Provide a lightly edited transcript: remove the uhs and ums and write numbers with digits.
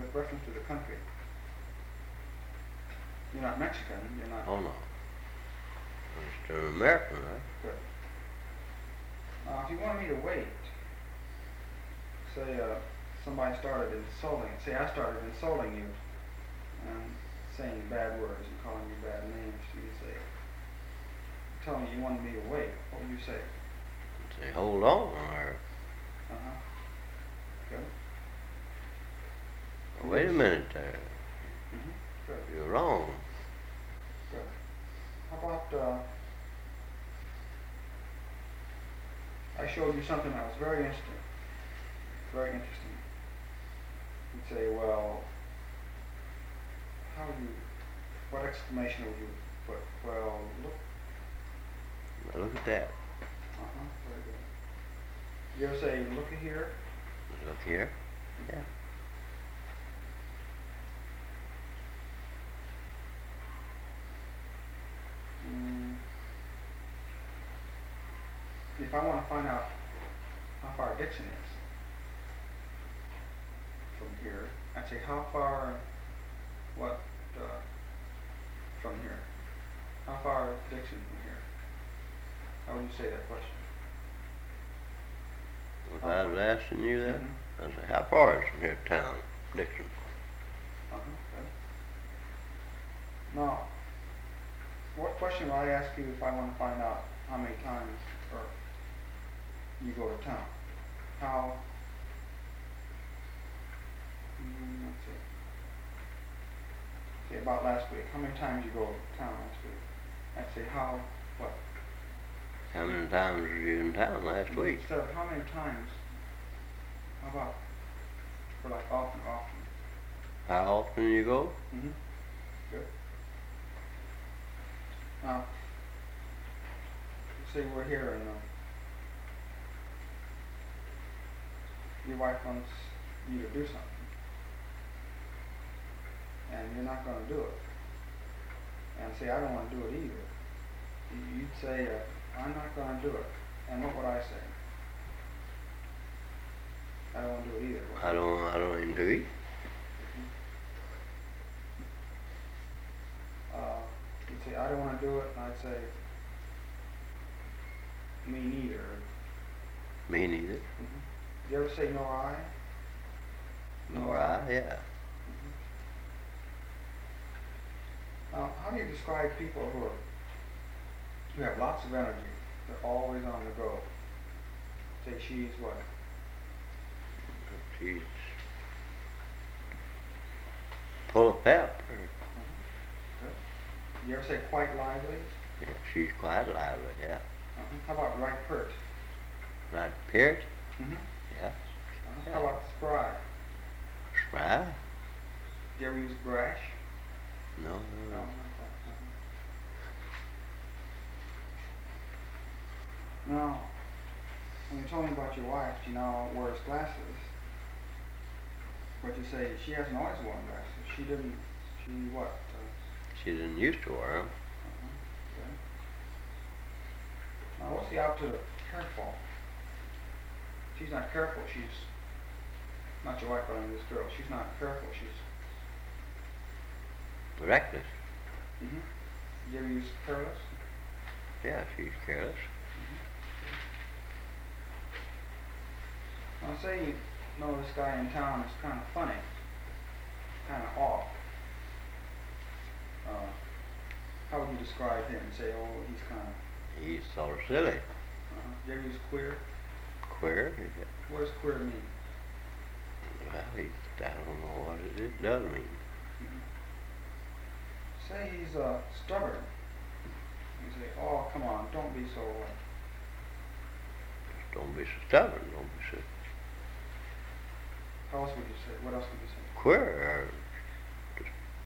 with reference to the country. You're not Mexican, you're not... Oh, no. I'm just an American, right? Good. If you wanted me to wait, say somebody started insulting, say I started insulting you and saying bad words and calling you bad names, you say, tell me you wanted me to wait, what would you say? I'd say, hold on, or... Good. Wait a minute there. Good. You're wrong. Good. How about, I showed you something that was very interesting. Very interesting. You'd say, well, what exclamation would you put? Well, look. Now look at that. Very good. You ever say, looky here? Look here. Yeah. If I want to find out how far Dixon is from here, I'd say how far, from here? How far is Dixon from here? How would you say that question? If I was asking you that, Mm-hmm. I'd say, how far is from here to town, Dixon? Okay. Now, what question will I ask you if I want to find out how many times you go to town? Let's see. Say about last week. How many times you go to town last week? I'd say what? How many times were you in town last week? Instead of how many times, how about for like often? How often you go? Good. Now, say we're here and your wife wants you to do something, and you're not going to do it, and say, I don't want to do it either. You'd say, I'm not going to do it. And what would I say? I don't want to do it either. I don't even do it. You'd say, I don't want to do it, and I'd say, me neither. Me neither. Do you ever say nor I? Nor I, yeah. Now, how do you describe people who have lots of energy? They're always on the go. Say she's what? She's full of pep. Good. You ever say quite lively? Yeah, she's quite lively, yeah. How about right pert? Right pert? Yeah. How about spry? Spry? Do you ever use brash? No. Now, when you told me about your wife, she now wears glasses. But you say she hasn't always worn glasses. She what? She didn't used to wear them. Okay. Now, what's the opposite of careful? She's not careful. She's not your wife, but I mean this girl. She's not careful. She's reckless. Do you ever use careless? Yeah, she's careless. Now, say you know this guy in town is kind of funny, kind of off. How would you describe him? Say, oh, he's kind of... He's sort of silly. Do you ever use queer? Queer? What does queer mean? Well, I don't know what it does mean. Say he's stubborn. You say, oh, come on, don't be so... Don't be so stubborn. Don't be so... How else would you say? What else would you say? Queer.